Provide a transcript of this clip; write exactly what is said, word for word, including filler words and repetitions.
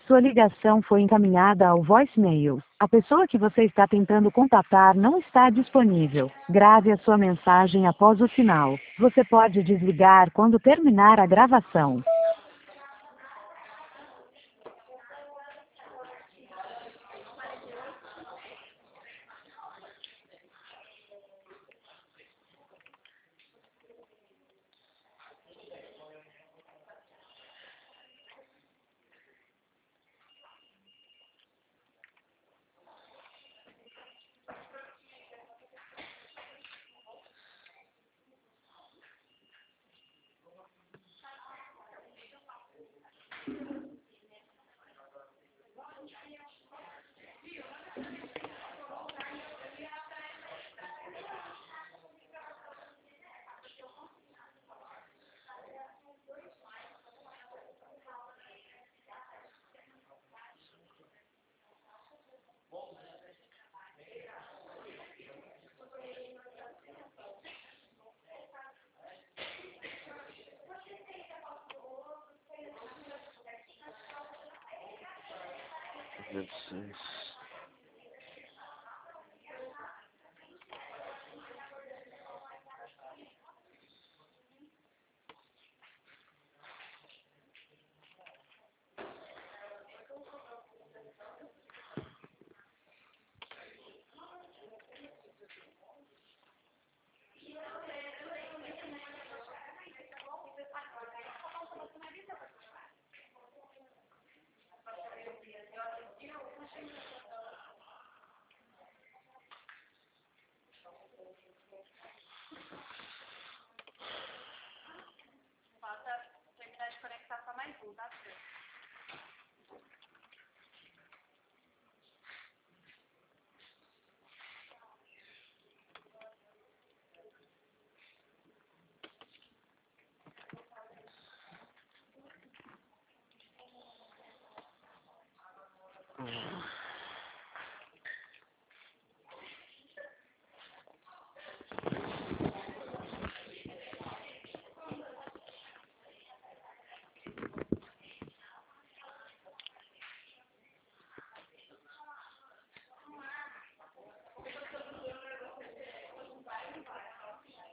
Sua ligação foi encaminhada ao voicemail. A pessoa que você está tentando contatar não está disponível. Grave a sua mensagem após o sinal. Você pode desligar quando terminar a gravação. Falta terminar de conectar só mais um, tá? Uhum.